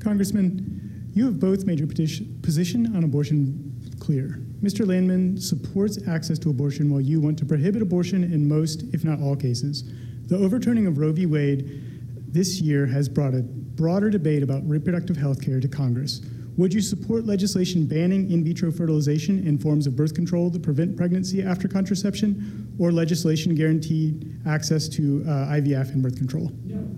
Congressman, you have both made your position on abortion clear. Mr. Landman supports access to abortion while you want to prohibit abortion in most, if not all cases. The overturning of Roe v. Wade this year has brought a broader debate about reproductive health care to Congress. Would you support legislation banning in vitro fertilization in forms of birth control to prevent pregnancy after contraception, or legislation guaranteed access to IVF and birth control?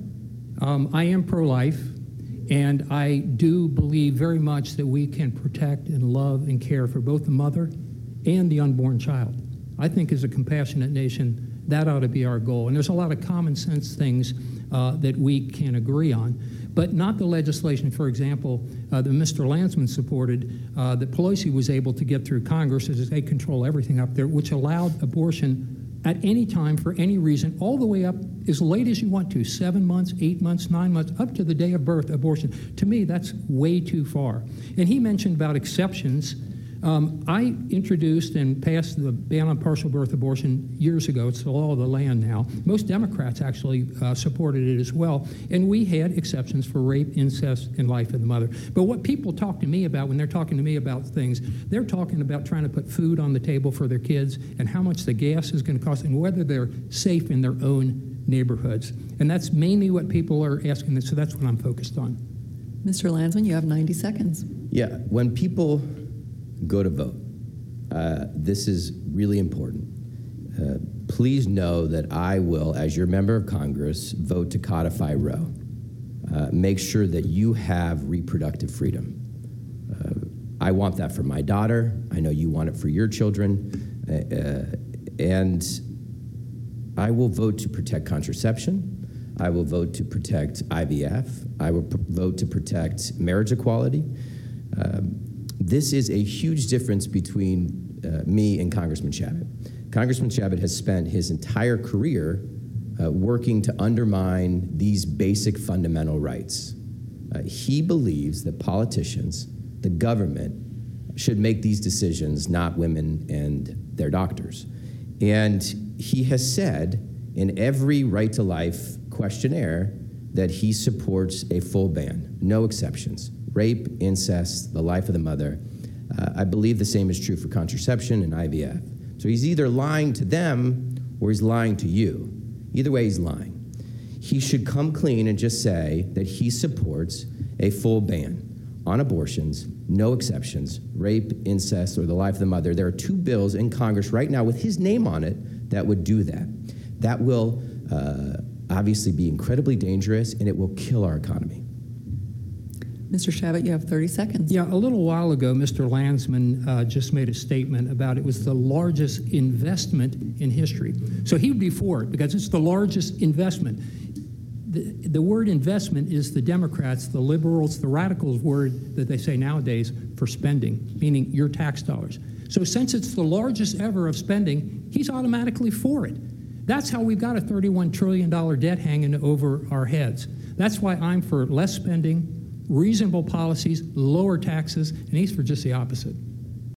I am pro-life, and I do believe very much that we can protect and love and care for both the mother and the unborn child. I think as a compassionate nation, that ought to be our goal. And there's a lot of common sense things that we can agree on, but not the legislation, for example, that Mr. Landsman supported, that Pelosi was able to get through Congress as they control everything up there, which allowed abortion at any time for any reason, all the way up as late as you want to, 7 months, 8 months, 9 months, up to the day of birth abortion. To me, that's way too far. And he mentioned about exceptions. I introduced and passed the ban on partial birth abortion years ago. It's the law of the land now. Most Democrats actually supported it as well. And we had exceptions for rape, incest, and life of the mother. But what people talk to me about when they're talking to me about things, they're talking about trying to put food on the table for their kids and how much the gas is going to cost and whether they're safe in their own neighborhoods. And that's mainly what people are asking, so that's what I'm focused on. Mr. Landsman, you have 90 seconds. Yeah, when people go to vote, this is really important. Please know that I will, as your member of Congress, vote to codify Roe. Make sure that you have reproductive freedom. I want that for my daughter. I know you want it for your children. And I will vote to protect contraception. I will vote to protect IVF. I will vote to protect marriage equality. This is a huge difference between me and Congressman Chabot. Congressman Chabot has spent his entire career working to undermine these basic fundamental rights. He believes that politicians, the government, should make these decisions, not women and their doctors. And he has said in every Right to Life questionnaire that he supports a full ban, no exceptions. Rape, incest, the life of the mother. I believe the same is true for contraception and IVF. So he's either lying to them or he's lying to you. Either way, he's lying. He should come clean and just say that he supports a full ban on abortions, no exceptions, rape, incest, or the life of the mother. There are 2 bills in Congress right now with his name on it that would do that. That will obviously be incredibly dangerous, and it will kill our economy. Mr. Chabot, you have 30 seconds. Yeah, a little while ago, Mr. Landsman just made a statement about it was the largest investment in history. So he would be for it because it's the largest investment. The word investment is the Democrats, the liberals, the radicals word that they say nowadays for spending, meaning your tax dollars. So since it's the largest ever of spending, he's automatically for it. That's how we've got a $31 trillion debt hanging over our heads. That's why I'm for less spending, reasonable policies, lower taxes, and he's for just the opposite.